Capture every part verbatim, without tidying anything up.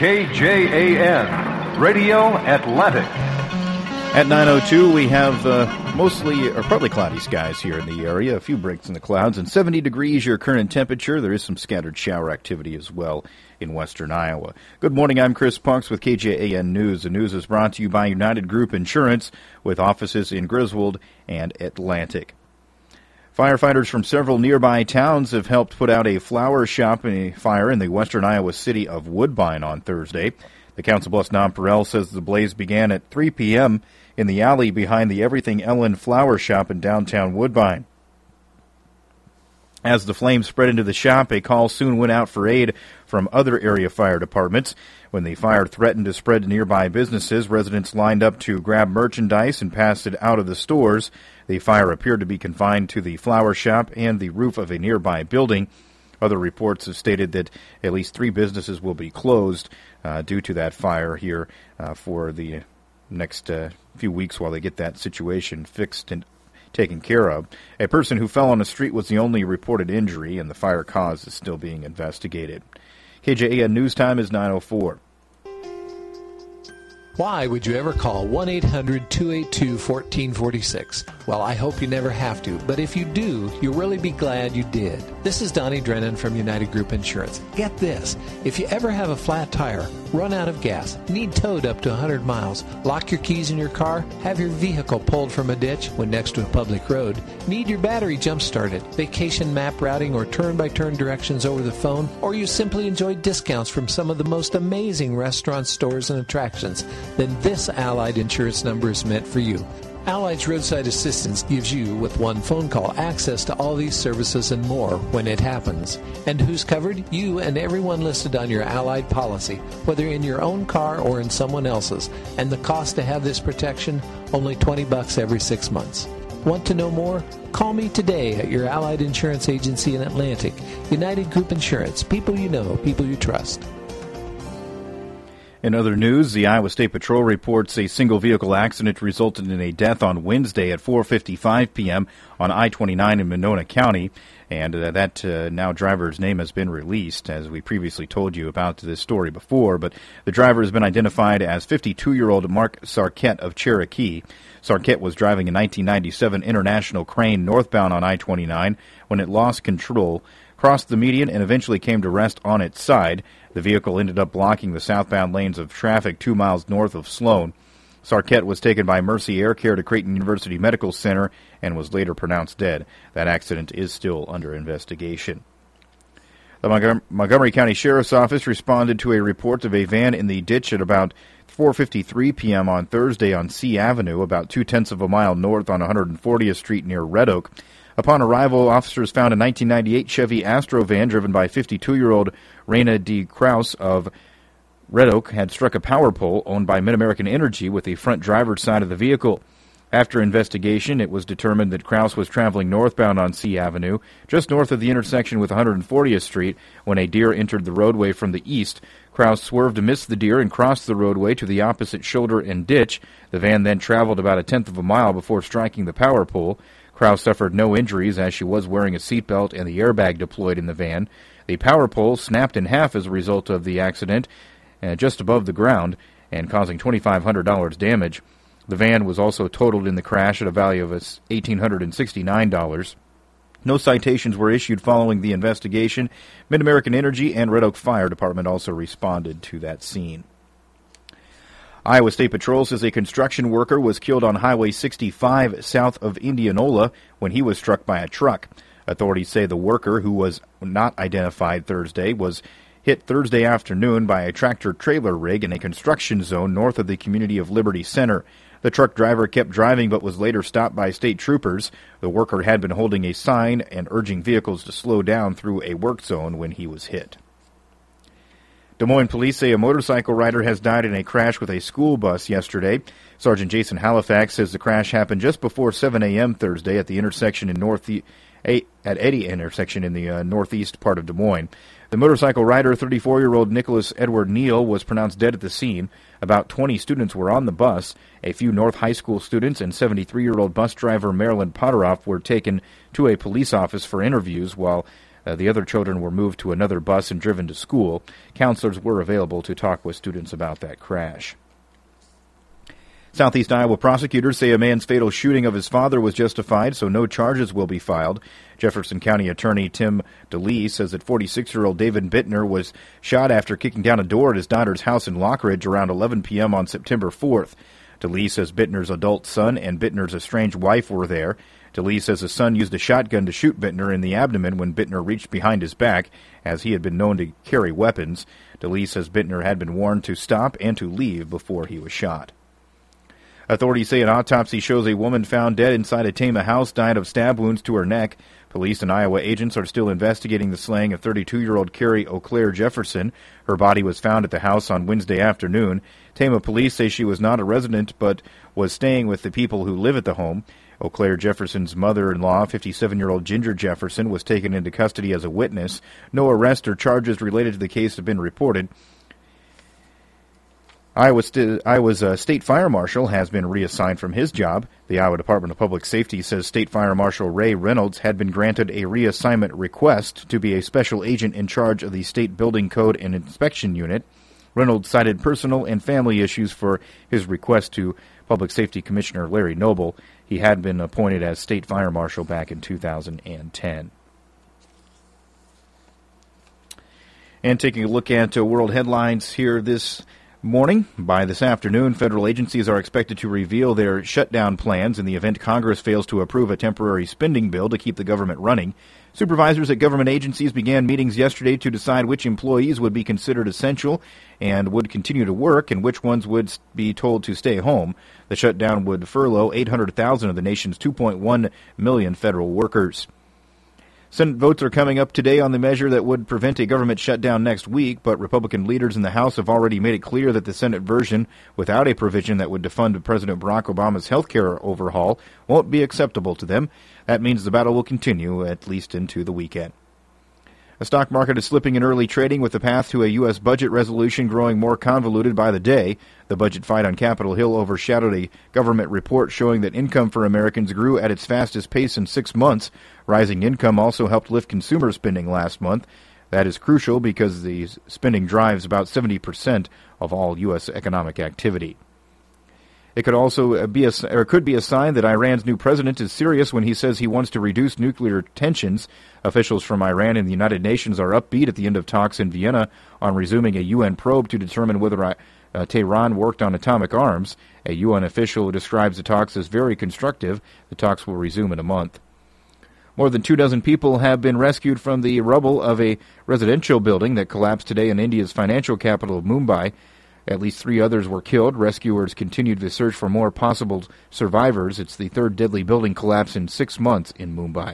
K J A N, Radio Atlantic. At nine oh two, we have uh, mostly or partly cloudy skies here in the area, a few breaks in the clouds, and seventy degrees your current temperature. There is some scattered shower activity as well in western Iowa. Good morning, I'm Chris Punks with K J A N News. The news is brought to you by United Group Insurance with offices in Griswold and Atlantic. Firefighters from several nearby towns have helped put out a flower shop in a fire in the western Iowa city of Woodbine on Thursday. The Council Bluffs Nonpareil says the blaze began at three p.m. in the alley behind the Everything Ellen flower shop in downtown Woodbine. As the flames spread into the shop, a call soon went out for aid from other area fire departments. When the fire threatened to spread to nearby businesses, residents lined up to grab merchandise and pass it out of the stores. The fire appeared to be confined to the flower shop and the roof of a nearby building. Other reports have stated that at least three businesses will be closed uh, due to that fire here uh, for the next uh, few weeks while they get that situation fixed and taken care of. A person who fell on the street was the only reported injury, and the fire cause is still being investigated. K J A N News Time is nine oh four. Why would you ever call one eight hundred two eight two one four four six? Well, I hope you never have to, but if you do, you'll really be glad you did. This is Donnie Drennan from United Group Insurance. Get this. If you ever have a flat tire, run out of gas, need towed up to one hundred miles, lock your keys in your car, have your vehicle pulled from a ditch when next to a public road, need your battery jump-started, vacation map routing or turn-by-turn directions over the phone, or you simply enjoy discounts from some of the most amazing restaurants, stores, and attractions, then this Allied insurance number is meant for you. Allied's Roadside Assistance gives you, with one phone call, access to all these services and more when it happens. And who's covered? You and everyone listed on your Allied policy, whether in your own car or in someone else's. And the cost to have this protection? Only twenty bucks every six months. Want to know more? Call me today at your Allied Insurance Agency in Atlantic. United Group Insurance. People you know, people you trust. In other news, the Iowa State Patrol reports a single-vehicle accident resulted in a death on Wednesday at four fifty-five p.m. on I twenty-nine in Monona County, and uh, that uh, now driver's name has been released, as we previously told you about this story before, but the driver has been identified as fifty-two-year-old Mark Sarkett of Cherokee. Sarkett was driving a nineteen ninety-seven International Crane northbound on I twenty-nine when it lost control, crossed the median, and eventually came to rest on its side. The vehicle ended up blocking the southbound lanes of traffic two miles north of Sloan. Sarkett was taken by Mercy Air Care to Creighton University Medical Center and was later pronounced dead. That accident is still under investigation. The Montgomery, Montgomery County Sheriff's Office responded to a report of a van in the ditch at about four fifty-three p.m. on Thursday on C Avenue, about two-tenths of a mile north on one hundred fortieth Street near Red Oak. Upon arrival, officers found a nineteen ninety-eight Chevy Astro van driven by fifty-two-year-old Raina D. Krause of Red Oak had struck a power pole owned by Mid-American Energy with the front driver's side of the vehicle. After investigation, it was determined that Krause was traveling northbound on C Avenue, just north of the intersection with one hundred fortieth Street, when a deer entered the roadway from the east. Krause swerved to miss the deer and crossed the roadway to the opposite shoulder and ditch. The van then traveled about a tenth of a mile before striking the power pole. Krause suffered no injuries as she was wearing a seatbelt and the airbag deployed in the van. The power pole snapped in half as a result of the accident, uh, just above the ground, and causing two thousand five hundred dollars damage. The van was also totaled in the crash at a value of one thousand eight hundred sixty-nine dollars. No citations were issued following the investigation. Mid-American Energy and Red Oak Fire Department also responded to that scene. Iowa State Patrol says a construction worker was killed on Highway sixty-five south of Indianola when he was struck by a truck. Authorities say the worker, who was not identified Thursday, was hit Thursday afternoon by a tractor-trailer rig in a construction zone north of the community of Liberty Center. The truck driver kept driving but was later stopped by state troopers. The worker had been holding a sign and urging vehicles to slow down through a work zone when he was hit. Des Moines police say a motorcycle rider has died in a crash with a school bus yesterday. Sergeant Jason Halifax says the crash happened just before seven a.m. Thursday at the intersection in north at Eddy intersection in the uh, northeast part of Des Moines. The motorcycle rider, thirty-four-year-old Nicholas Edward Neal, was pronounced dead at the scene. About twenty students were on the bus. A few North High School students and seventy-three-year-old bus driver Marilyn Potteroff were taken to a police office for interviews, while Uh, the other children were moved to another bus and driven to school. Counselors were available to talk with students about that crash. Southeast Iowa prosecutors say a man's fatal shooting of his father was justified, so no charges will be filed. Jefferson County Attorney Tim DeLee says that forty-six-year-old David Bittner was shot after kicking down a door at his daughter's house in Lockridge around eleven p.m. on September fourth. DeLee says Bittner's adult son and Bittner's estranged wife were there. DeLee says his son used a shotgun to shoot Bittner in the abdomen when Bittner reached behind his back, as he had been known to carry weapons. DeLee says Bittner had been warned to stop and to leave before he was shot. Authorities say an autopsy shows a woman found dead inside a Tama house died of stab wounds to her neck. Police and Iowa agents are still investigating the slaying of thirty-two-year-old Carrie O'Clair Jefferson. Her body was found at the house on Wednesday afternoon. Tama police say she was not a resident but was staying with the people who live at the home. O'Clair Jefferson's mother-in-law, fifty-seven-year-old Ginger Jefferson, was taken into custody as a witness. No arrest or charges related to the case have been reported. Iowa st- Iowa's uh, State Fire Marshal has been reassigned from his job. The Iowa Department of Public Safety says State Fire Marshal Ray Reynolds had been granted a reassignment request to be a special agent in charge of the State Building Code and Inspection Unit. Reynolds cited personal and family issues for his request to Public Safety Commissioner Larry Noble. He had been appointed as State Fire Marshal back in two thousand ten. And taking a look at uh, world headlines here this morning. By this afternoon, federal agencies are expected to reveal their shutdown plans in the event Congress fails to approve a temporary spending bill to keep the government running. Supervisors at government agencies began meetings yesterday to decide which employees would be considered essential and would continue to work and which ones would be told to stay home. The shutdown would furlough eight hundred thousand of the nation's two point one million federal workers. Senate votes are coming up today on the measure that would prevent a government shutdown next week, but Republican leaders in the House have already made it clear that the Senate version, without a provision that would defund President Barack Obama's health care overhaul, won't be acceptable to them. That means the battle will continue at least into the weekend. The stock market is slipping in early trading with the path to a U S budget resolution growing more convoluted by the day. The budget fight on Capitol Hill overshadowed a government report showing that income for Americans grew at its fastest pace in six months. Rising income also helped lift consumer spending last month. That is crucial because the spending drives about seventy percent of all U S economic activity. It could also be a, or could be a sign that Iran's new president is serious when he says he wants to reduce nuclear tensions. Officials from Iran and the United Nations are upbeat at the end of talks in Vienna on resuming a U N probe to determine whether uh, Tehran worked on atomic arms. A U N official describes the talks as very constructive. The talks will resume in a month. More than two dozen people have been rescued from the rubble of a residential building that collapsed today in India's financial capital of Mumbai. At least three others were killed. Rescuers continued the search for more possible survivors. It's the third deadly building collapse in six months in Mumbai.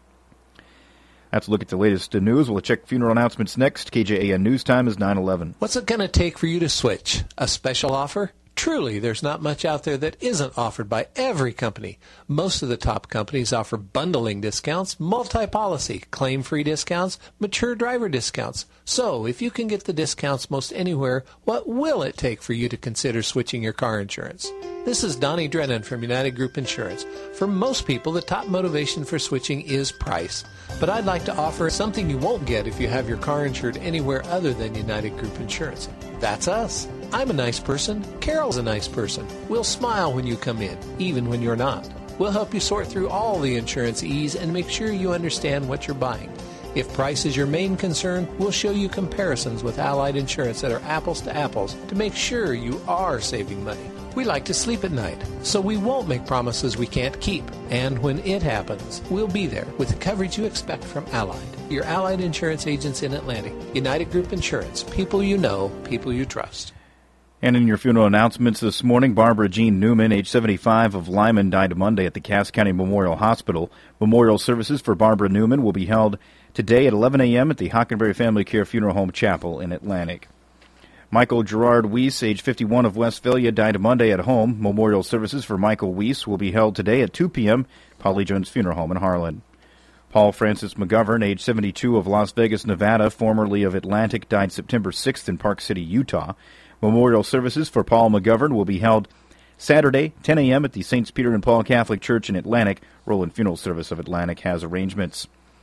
That's a look at the latest news. We'll check funeral announcements next. K J A N News Time is nine eleven. What's it going to take for you to switch? A special offer? Truly, there's not much out there that isn't offered by every company. Most of the top companies offer bundling discounts, multi-policy, claim-free discounts, mature driver discounts. So, if you can get the discounts most anywhere, what will it take for you to consider switching your car insurance? This is Donnie Drennan from United Group Insurance. For most people, the top motivation for switching is price. But I'd like to offer something you won't get if you have your car insured anywhere other than United Group Insurance. That's us. I'm a nice person. Carol's a nice person. We'll smile when you come in, even when you're not. We'll help you sort through all the insurance ease and make sure you understand what you're buying. If price is your main concern, we'll show you comparisons with Allied Insurance that are apples to apples to make sure you are saving money. We like to sleep at night, so we won't make promises we can't keep. And when it happens, we'll be there with the coverage you expect from Allied, your Allied Insurance agents in Atlantic. United Group Insurance, people you know, people you trust. And in your funeral announcements this morning, Barbara Jean Newman, age seventy-five, of Lyman, died Monday at the Cass County Memorial Hospital. Memorial services for Barbara Newman will be held today at eleven a.m. at the Hockenberry Family Care Funeral Home Chapel in Atlantic. Michael Gerard Weiss, age fifty-one, of Westphalia, died Monday at home. Memorial services for Michael Weiss will be held today at two p.m. Polly Jones Funeral Home in Harlan. Paul Francis McGovern, age seventy-two, of Las Vegas, Nevada, formerly of Atlantic, died September sixth in Park City, Utah. Memorial services for Paul McGovern will be held Saturday, ten a.m. at the Saints Peter and Paul Catholic Church in Atlantic. Roland Funeral Service of Atlantic has arrangements.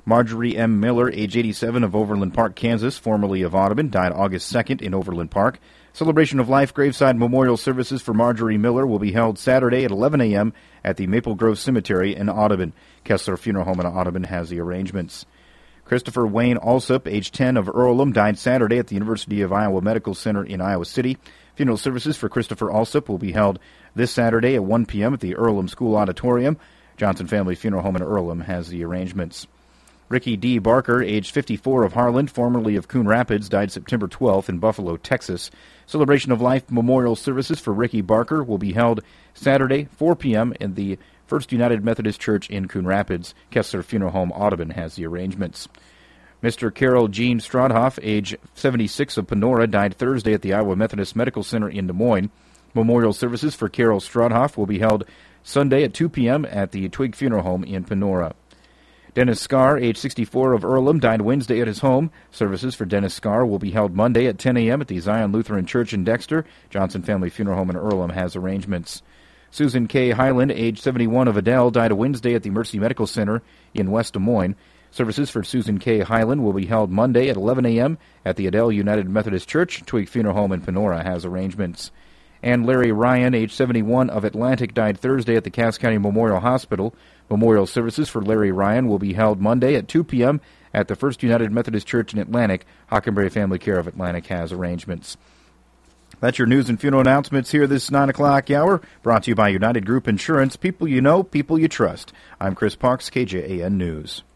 Marjorie M. Miller, age eighty-seven, of Overland Park, Kansas, formerly of Audubon, died August second in Overland Park. Celebration of Life graveside memorial services for Marjorie Miller will be held Saturday at eleven a.m. at the Maple Grove Cemetery in Audubon. Kessler Funeral Home in Audubon has the arrangements. Christopher Wayne Alsup, age ten, of Earlham, died Saturday at the University of Iowa Medical Center in Iowa City. Funeral services for Christopher Alsup will be held this Saturday at one p.m. at the Earlham School Auditorium. Johnson Family Funeral Home in Earlham has the arrangements. Ricky D. Barker, age fifty-four, of Harlan, formerly of Coon Rapids, died September twelfth in Buffalo, Texas. Celebration of Life memorial services for Ricky Barker will be held Saturday, four p.m. in the First United Methodist Church in Coon Rapids. Kessler Funeral Home Audubon has the arrangements. Mister Carol Jean Strodhoff, age seventy-six, of Panora, died Thursday at the Iowa Methodist Medical Center in Des Moines. Memorial services for Carol Strodhoff will be held Sunday at two p.m. at the Twig Funeral Home in Panora. Dennis Scarr, age sixty-four, of Earlham, died Wednesday at his home. Services for Dennis Scarr will be held Monday at ten a.m. at the Zion Lutheran Church in Dexter. Johnson Family Funeral Home in Earlham has arrangements. Susan K. Highland, age seventy-one, of Adel, died Wednesday at the Mercy Medical Center in West Des Moines. Services for Susan K. Highland will be held Monday at eleven a.m. at the Adel United Methodist Church. Twig Funeral Home in Panora has arrangements. And Larry Ryan, age seventy-one, of Atlantic, died Thursday at the Cass County Memorial Hospital. Memorial services for Larry Ryan will be held Monday at two p.m. at the First United Methodist Church in Atlantic. Hockenberry Family Care of Atlantic has arrangements. That's your news and funeral announcements here this nine o'clock hour, brought to you by United Group Insurance. People you know, people you trust. I'm Chris Parks, K J A N News.